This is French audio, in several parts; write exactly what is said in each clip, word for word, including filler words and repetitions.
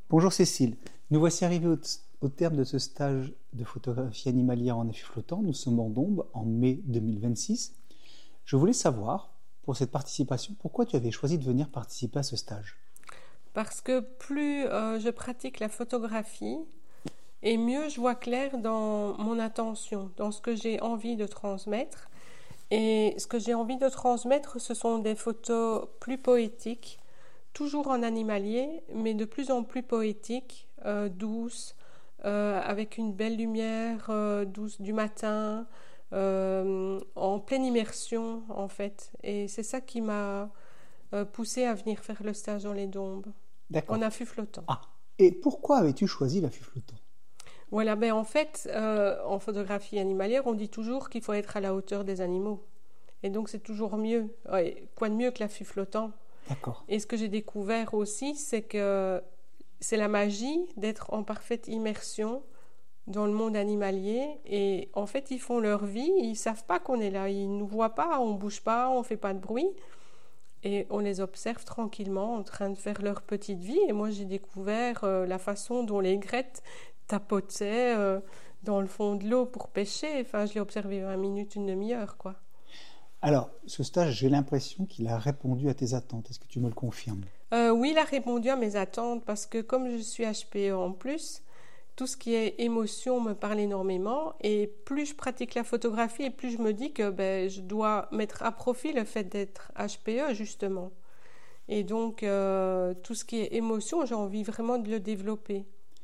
Bonjour Cécile, nous voici arrivés au, au terme de ce stage de photographie animalière en affût flottant. Nous sommes en Dombes en mai deux mille vingt-six. Je voulais savoir, pour cette participation, pourquoi tu avais choisi de venir participer à ce stage? Parce que plus euh, je pratique la photographie, et mieux je vois clair dans mon attention, dans ce que j'ai envie de transmettre. Et ce que j'ai envie de transmettre, ce sont des photos plus poétiques, toujours en animalier, mais de plus en plus poétiques, euh, douces, euh, avec une belle lumière euh, douce du matin, euh, en pleine immersion en fait. Et c'est ça qui m'a euh, poussée à venir faire le stage dans les Dombes, D'accord. en affût flottant. Ah, et pourquoi avais-tu choisi l'affût flottant? Voilà, ben en fait, euh, en photographie animalière, on dit toujours qu'il faut être à la hauteur des animaux. Et donc c'est toujours mieux. Ouais, quoi de mieux que l'affût flottant? D'accord. Et ce que j'ai découvert aussi, c'est que c'est la magie d'être en parfaite immersion dans le monde animalier. Et en fait, ils font leur vie, ils ne savent pas qu'on est là, ils ne nous voient pas, on ne bouge pas, on ne fait pas de bruit. Et on les observe tranquillement en train de faire leur petite vie. Et moi, j'ai découvert euh, la façon dont les grettes tapotaient euh, dans le fond de l'eau pour pêcher. Enfin, je l'ai observé vingt minutes, une demi-heure, quoi. Alors, ce stage, j'ai l'impression qu'il a répondu à tes attentes. Est-ce que tu me le confirmes? Euh, oui, il a répondu à mes attentes parce que comme je suis H P E en plus, tout ce qui est émotion me parle énormément et plus je pratique la photographie et plus je me dis que ben, je dois mettre à profit le fait d'être H P E justement. Et donc, euh, tout ce qui est émotion, j'ai envie vraiment de le développer.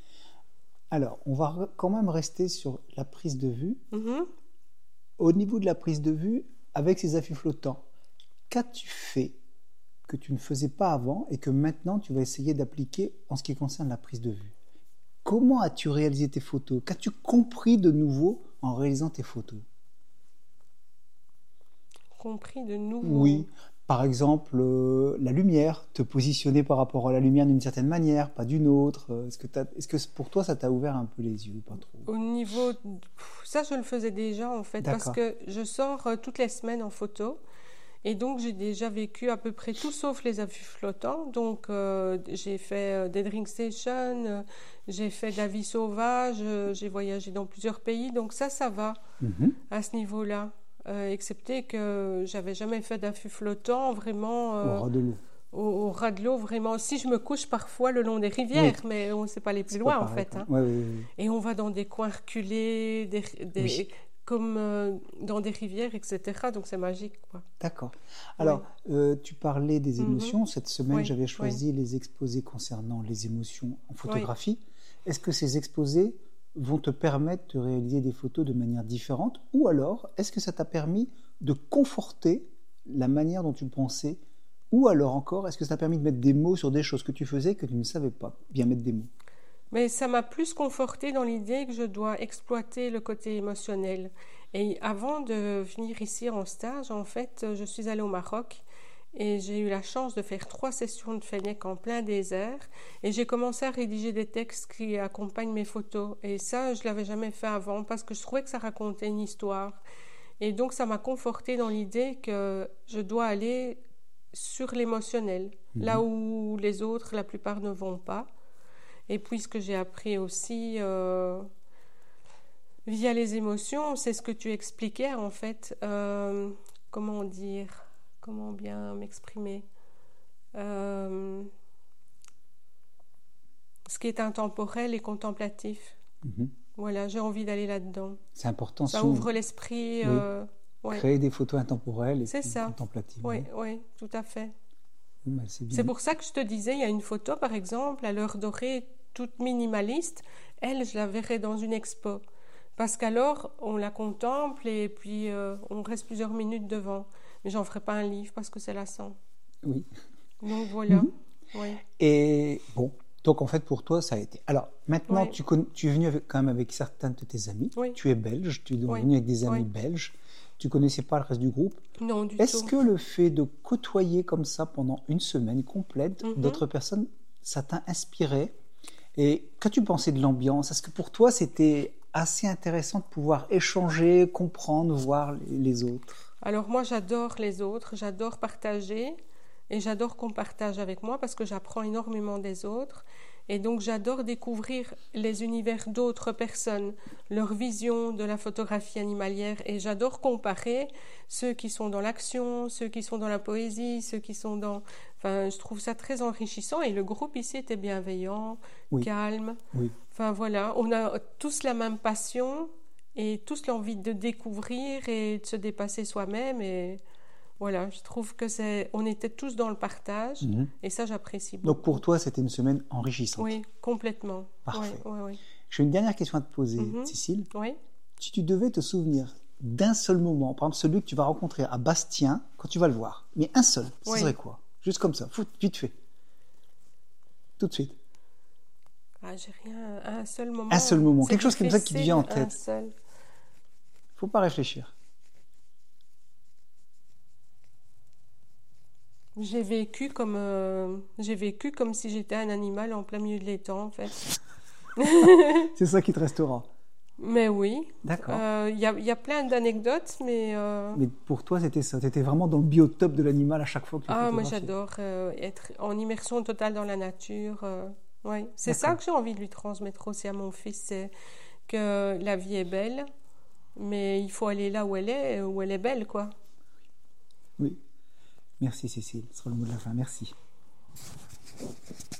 Alors, on va quand même rester sur la prise de vue. Mm-hmm. Au niveau de la prise de vue, avec ces affûts flottants, qu'as-tu fait que tu ne faisais pas avant et que maintenant tu vas essayer d'appliquer en ce qui concerne la prise de vue? Comment as-tu réalisé tes photos? Qu'as-tu compris de nouveau en réalisant tes photos? Compris de nouveau. Oui, par exemple, euh, la lumière, te positionner par rapport à la lumière d'une certaine manière, pas d'une autre. Est-ce que, t'as, est-ce que pour toi ça t'a ouvert un peu les yeux, pas trop? Au niveau... Ça, je le faisais déjà en fait, D'accord. parce que je sors euh, toutes les semaines en photo. Et donc, j'ai déjà vécu à peu près tout sauf les affûts flottants. Donc, euh, j'ai fait euh, des drink stations, euh, j'ai fait de la vie sauvage, euh, j'ai voyagé dans plusieurs pays. Donc, ça, ça va Mm-hmm. à ce niveau-là. Euh, excepté que j'avais jamais fait d'affût flottant, vraiment euh, Au ras de l'eau. au, au ras de l'eau, vraiment. Si je me couche parfois le long des rivières, Oui. mais on ne sait pas aller plus C'est loin, pas en pareil, fait. quoi. Hein. Ouais, ouais, ouais. Et on va dans des coins reculés, des, des, Oui. comme euh, dans des rivières, et cetera. Donc, c'est magique, quoi. D'accord. Alors, Oui. euh, tu parlais des Mhm. émotions. Cette semaine, Oui, j'avais oui. choisi les exposés concernant les émotions en Oui. photographie. Est-ce que ces exposés vont te permettre de réaliser des photos de manière différente? Ou alors, est-ce que ça t'a permis de conforter la manière dont tu pensais? Ou alors encore, est-ce que ça t'a permis de mettre des mots sur des choses que tu faisais que tu ne savais pas bien mettre des mots? Mais ça m'a plus confortée dans l'idée que je dois exploiter le côté émotionnel. Et avant de venir ici en stage, en fait, je suis allée au Maroc et j'ai eu la chance de faire trois sessions de Fennec en plein désert. Et j'ai commencé à rédiger des textes qui accompagnent mes photos. Et ça, je ne l'avais jamais fait avant parce que je trouvais que ça racontait une histoire. Et donc, ça m'a confortée dans l'idée que je dois aller sur l'émotionnel, Mhm. là où les autres, la plupart, ne vont pas. Et puis, ce que j'ai appris aussi euh, via les émotions, c'est ce que tu expliquais, en fait. Euh, comment dire? Comment bien m'exprimer? euh, Ce qui est intemporel et contemplatif. Mhm. Voilà, j'ai envie d'aller là-dedans. C'est important. Ça Si on- ouvre l'esprit. Oui. Euh, ouais. Créer des photos intemporelles et C'est puis ça. contemplatives. Oui, oui, tout à fait. Bon, bah, c'est bien. C'est pour ça que je te disais, il y a une photo, par exemple, à l'heure dorée, toute minimaliste. Elle, je la verrais dans une expo. Parce qu'alors, on la contemple et puis euh, on reste plusieurs minutes devant. Mais j'en ferai pas un livre parce que c'est lassant. Oui. Donc voilà. Mhm. Oui. Et bon, donc en fait pour toi ça a été. Alors maintenant Oui. tu, con- tu es venu avec, quand même avec certains de tes amis. Oui. Tu es belge, tu es Oui. venu avec des amis Oui. belges. Tu connaissais pas le reste du groupe. Non, du Est-ce tout. que le fait de côtoyer comme ça pendant une semaine complète Mhm. d'autres personnes, ça t'a inspiré? Et qu'as-tu pensé de l'ambiance? Est-ce que pour toi c'était assez intéressant de pouvoir échanger, comprendre, voir les, les autres? Alors moi, j'adore les autres, j'adore partager et j'adore qu'on partage avec moi parce que j'apprends énormément des autres. Et donc j'adore découvrir les univers d'autres personnes, leur vision de la photographie animalière. Et j'adore comparer ceux qui sont dans l'action, ceux qui sont dans la poésie, ceux qui sont dans... Enfin, je trouve ça très enrichissant. Et le groupe ici était bienveillant, Oui. calme. Oui. Enfin voilà, on a tous la même passion et tous l'envie de découvrir et de se dépasser soi-même. Et voilà, je trouve que c'est... On était tous dans le partage Mhm. et ça, j'apprécie beaucoup. Donc pour toi, c'était une semaine enrichissante. Oui, complètement. Parfait. Oui, oui, oui. J'ai une dernière question à te poser, Mhm. Cécile. Oui. Si tu devais te souvenir d'un seul moment, par exemple celui que tu vas rencontrer à Bastien quand tu vas le voir, mais un seul, ce Oui. serait quoi? Juste comme ça, fout, vite fait. Tout de suite. Ah, j'ai rien, un seul moment. Un seul moment, C'est quelque chose comme ça qui te vient en difficile, un tête. seul. Faut pas réfléchir. J'ai vécu comme, euh, j'ai vécu comme si j'étais un animal en plein milieu de l'étang, en fait. C'est ça qui te restera. Mais oui, D'accord. euh, il y a, il y a plein d'anecdotes, mais... euh, Mais pour toi, c'était ça. Tu étais vraiment dans le biotope de l'animal à chaque fois que tu Ah, moi photographiais. j'adore euh, être en immersion totale dans la nature. euh, ouais. C'est ça D'accord. que j'ai envie de lui transmettre aussi à mon fils, c'est que la vie est belle, mais il faut aller là où elle est, où elle est belle, quoi. Oui. Merci Cécile. Ce sera le mot de la fin. Merci.